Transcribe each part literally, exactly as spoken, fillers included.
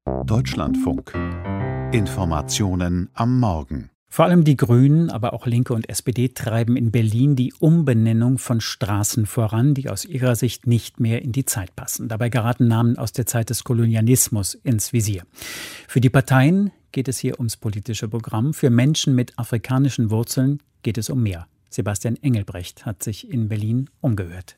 Deutschlandfunk. Informationen am Morgen. Vor allem die Grünen, aber auch Linke und S P D treiben in Berlin die Umbenennung von Straßen voran, die aus ihrer Sicht nicht mehr in die Zeit passen. Dabei geraten Namen aus der Zeit des Kolonialismus ins Visier. Für die Parteien geht es hier ums politische Programm. Für Menschen mit afrikanischen Wurzeln geht es um mehr. Sebastian Engelbrecht hat sich in Berlin umgehört.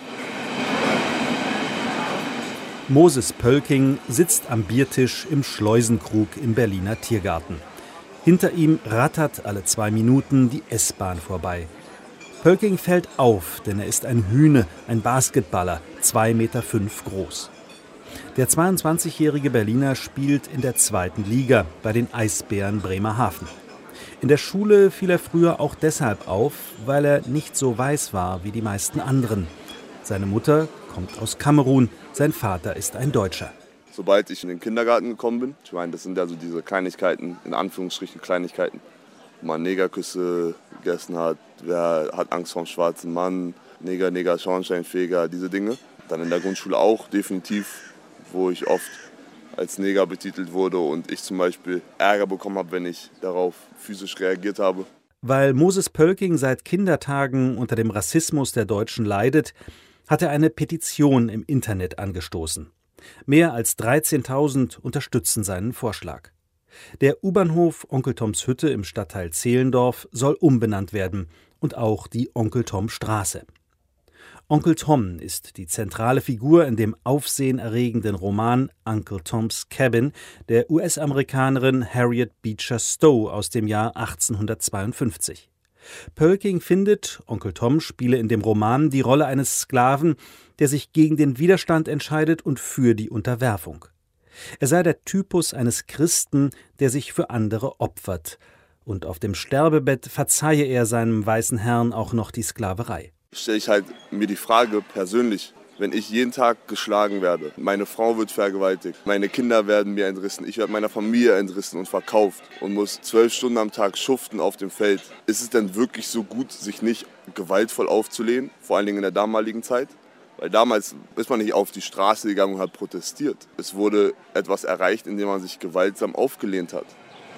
Moses Pölking sitzt am Biertisch im Schleusenkrug im Berliner Tiergarten. Hinter ihm rattert alle zwei Minuten die S-Bahn vorbei. Pölking fällt auf, denn er ist ein Hühne, ein Basketballer, zwei Meter fünf groß. Der zweiundzwanzigjährige Berliner spielt in der zweiten Liga bei den Eisbären Bremerhaven. In der Schule fiel er früher auch deshalb auf, weil er nicht so weiß war wie die meisten anderen. Seine Mutter kommt aus Kamerun, sein Vater ist ein Deutscher. Sobald ich in den Kindergarten gekommen bin, ich meine, das sind ja so diese Kleinigkeiten, in Anführungsstrichen Kleinigkeiten, wo man Negerküsse gegessen hat, wer hat Angst vor dem schwarzen Mann, Neger, Neger, Schornsteinfeger, diese Dinge. Dann in der Grundschule auch definitiv, wo ich oft als Neger betitelt wurde und ich zum Beispiel Ärger bekommen habe, wenn ich darauf physisch reagiert habe. Weil Moses Pölking seit Kindertagen unter dem Rassismus der Deutschen leidet, hat er eine Petition im Internet angestoßen. Mehr als dreizehntausend unterstützen seinen Vorschlag. Der U-Bahnhof Onkel Toms Hütte im Stadtteil Zehlendorf soll umbenannt werden und auch die Onkel-Tom-Straße. Onkel Tom ist die zentrale Figur in dem aufsehenerregenden Roman Uncle Tom's Cabin der U S-Amerikanerin Harriet Beecher Stowe aus dem Jahr achtzehnhundertzweiundfünfzig. Pölking findet, Onkel Tom spiele in dem Roman die Rolle eines Sklaven, der sich gegen den Widerstand entscheidet und für die Unterwerfung. Er sei der Typus eines Christen, der sich für andere opfert. Und auf dem Sterbebett verzeihe er seinem weißen Herrn auch noch die Sklaverei. Stelle ich halt mir die Frage persönlich, wenn ich jeden Tag geschlagen werde, meine Frau wird vergewaltigt, meine Kinder werden mir entrissen, ich werde meiner Familie entrissen und verkauft und muss zwölf Stunden am Tag schuften auf dem Feld. Ist es denn wirklich so gut, sich nicht gewaltvoll aufzulehnen, vor allen Dingen in der damaligen Zeit? Weil damals ist man nicht auf die Straße gegangen und hat protestiert. Es wurde etwas erreicht, indem man sich gewaltsam aufgelehnt hat.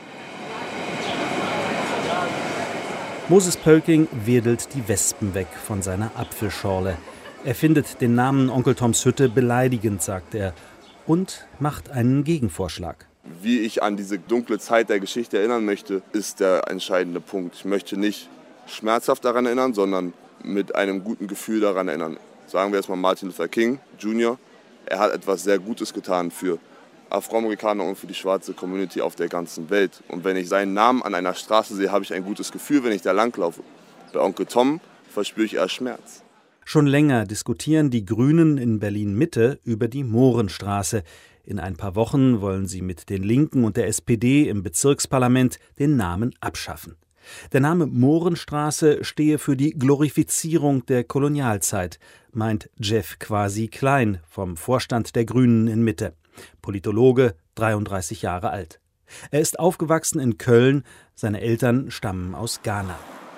Moses Pölking wedelt die Wespen weg von seiner Apfelschorle. Er findet den Namen Onkel Toms Hütte beleidigend, sagt er, und macht einen Gegenvorschlag. Wie ich an diese dunkle Zeit der Geschichte erinnern möchte, ist der entscheidende Punkt. Ich möchte nicht schmerzhaft daran erinnern, sondern mit einem guten Gefühl daran erinnern. Sagen wir erstmal Martin Luther King Junior Er hat etwas sehr Gutes getan für Afroamerikaner und für die schwarze Community auf der ganzen Welt. Und wenn ich seinen Namen an einer Straße sehe, habe ich ein gutes Gefühl, wenn ich da langlaufe. Bei Onkel Tom verspüre ich eher Schmerz. Schon länger diskutieren die Grünen in Berlin-Mitte über die Mohrenstraße. In ein paar Wochen wollen sie mit den Linken und der S P D im Bezirksparlament den Namen abschaffen. Der Name Mohrenstraße stehe für die Glorifizierung der Kolonialzeit, meint Jeff Quasi Klein vom Vorstand der Grünen in Mitte. Politologe, dreiunddreißig Jahre alt. Er ist aufgewachsen in Köln, seine Eltern stammen aus Ghana.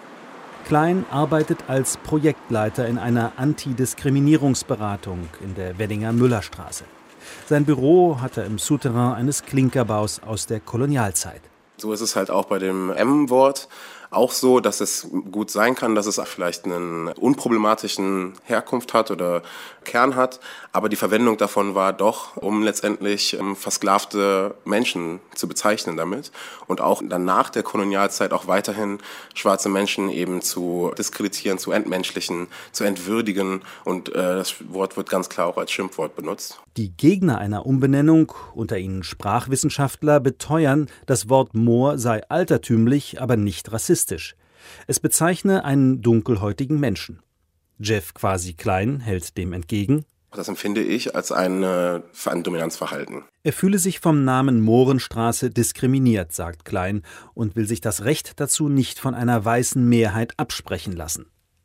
Klein arbeitet als Projektleiter in einer Antidiskriminierungsberatung in der Weddinger Müllerstraße. Sein Büro hat er im Souterrain eines Klinkerbaus aus der Kolonialzeit. So ist es halt auch bei dem M-Wort auch so, dass es gut sein kann, dass es vielleicht einen unproblematischen Herkunft hat oder Kern hat. Aber die Verwendung davon war doch, um letztendlich ähm, versklavte Menschen zu bezeichnen damit. Und auch dann nach der Kolonialzeit auch weiterhin schwarze Menschen eben zu diskreditieren, zu entmenschlichen, zu entwürdigen. Und äh, das Wort wird ganz klar auch als Schimpfwort benutzt. Die Gegner einer Umbenennung, unter ihnen Sprachwissenschaftler, beteuern, das Wort Moor sei altertümlich, aber nicht rassistisch. Es bezeichne einen dunkelhäutigen Menschen. Jeff Quasi Klein hält dem entgegen: Das empfinde ich als eine, ein Dominanzverhalten. Er fühle sich vom Namen Mohrenstraße diskriminiert, sagt Klein, und will sich das Recht dazu nicht von einer weißen Mehrheit absprechen lassen.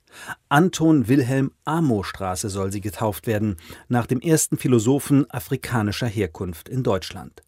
Anton Wilhelm Amo-Straße soll sie getauft werden, nach dem ersten Philosophen afrikanischer Herkunft in Deutschland.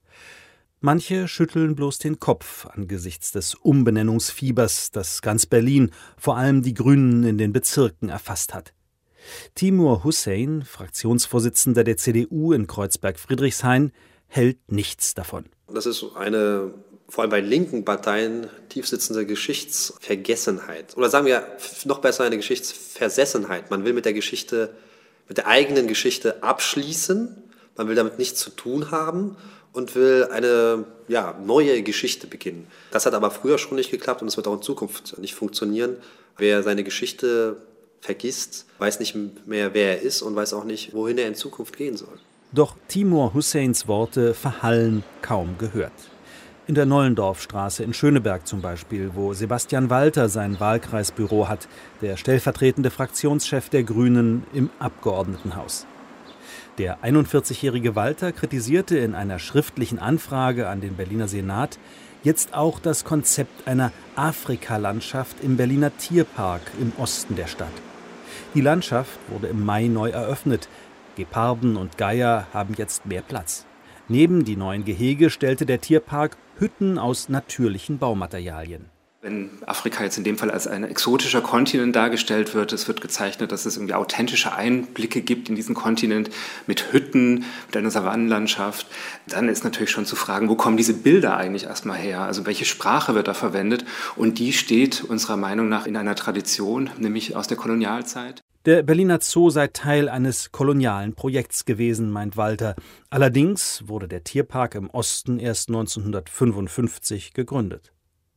Manche schütteln bloß den Kopf angesichts des Umbenennungsfiebers, das ganz Berlin, vor allem die Grünen in den Bezirken, erfasst hat. Timur Hussein, Fraktionsvorsitzender der C D U in Kreuzberg-Friedrichshain, hält nichts davon. Das ist eine, vor allem bei linken Parteien, tiefsitzende Geschichtsvergessenheit. Oder sagen wir noch besser eine Geschichtsversessenheit. Man will mit der Geschichte, mit der eigenen Geschichte abschließen, man will damit nichts zu tun haben und will eine ja, neue Geschichte beginnen. Das hat aber früher schon nicht geklappt und es wird auch in Zukunft nicht funktionieren. Wer seine Geschichte vergisst, weiß nicht mehr, wer er ist und weiß auch nicht, wohin er in Zukunft gehen soll. Doch Timur Husseins Worte verhallen kaum gehört. In der Nollendorfstraße in Schöneberg zum Beispiel, wo Sebastian Walter sein Wahlkreisbüro hat, der stellvertretende Fraktionschef der Grünen im Abgeordnetenhaus. Der einundvierzigjährige Walter kritisierte in einer schriftlichen Anfrage an den Berliner Senat jetzt auch das Konzept einer Afrikalandschaft im Berliner Tierpark im Osten der Stadt. Die Landschaft wurde im Mai neu eröffnet. Geparden und Geier haben jetzt mehr Platz. Neben die neuen Gehege stellte der Tierpark Hütten aus natürlichen Baumaterialien. Wenn Afrika jetzt in dem Fall als ein exotischer Kontinent dargestellt wird, es wird gezeichnet, dass es irgendwie authentische Einblicke gibt in diesen Kontinent mit Hütten, mit einer Savannenlandschaft, dann ist natürlich schon zu fragen, wo kommen diese Bilder eigentlich erstmal her? Also welche Sprache wird da verwendet? Und die steht unserer Meinung nach in einer Tradition, nämlich aus der Kolonialzeit. Der Berliner Zoo sei Teil eines kolonialen Projekts gewesen, meint Walter. Allerdings wurde der Tierpark im Osten erst neunzehnhundertfünfundfünfzig gegründet.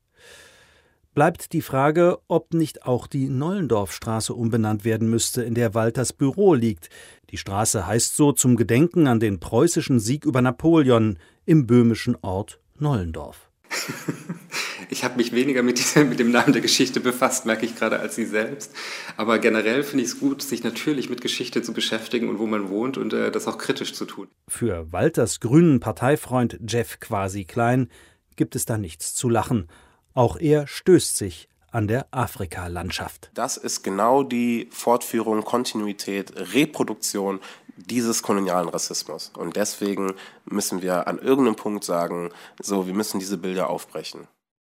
Bleibt die Frage, ob nicht auch die Nollendorfstraße umbenannt werden müsste, in der Walters Büro liegt. Die Straße heißt so zum Gedenken an den preußischen Sieg über Napoleon im böhmischen Ort Nollendorf. Ich habe mich weniger mit, dieser, mit dem Namen der Geschichte befasst, merke ich gerade, als Sie selbst. Aber generell finde ich es gut, sich natürlich mit Geschichte zu beschäftigen und wo man wohnt und äh, das auch kritisch zu tun. Für Walters grünen Parteifreund Jeff Quasi Klein gibt es da nichts zu lachen. Auch er stößt sich an der Afrikalandschaft. Das ist genau die Fortführung, Kontinuität, Reproduktion dieses kolonialen Rassismus. Und deswegen müssen wir an irgendeinem Punkt sagen, so, wir müssen diese Bilder aufbrechen.